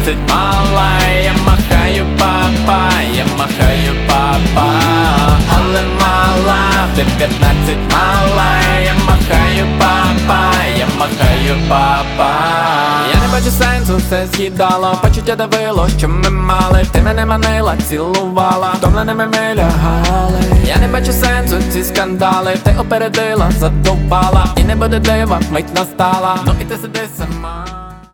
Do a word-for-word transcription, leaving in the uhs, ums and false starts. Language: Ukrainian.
п'ятнадцять мала, я махаю папа, я махаю папа. Але мала, ти п'ятнадцять мала, я махаю папа, я махаю папа. Я не бачу сенсу, все з'їдало, почуття давило, що ми мали. Ти мене манила, цілувала, втомленими ми лягали. Я не бачу сенсу, ці скандали, ти опередила, задовбала. І не буде дива, мить настала, ну і ти сиди сама.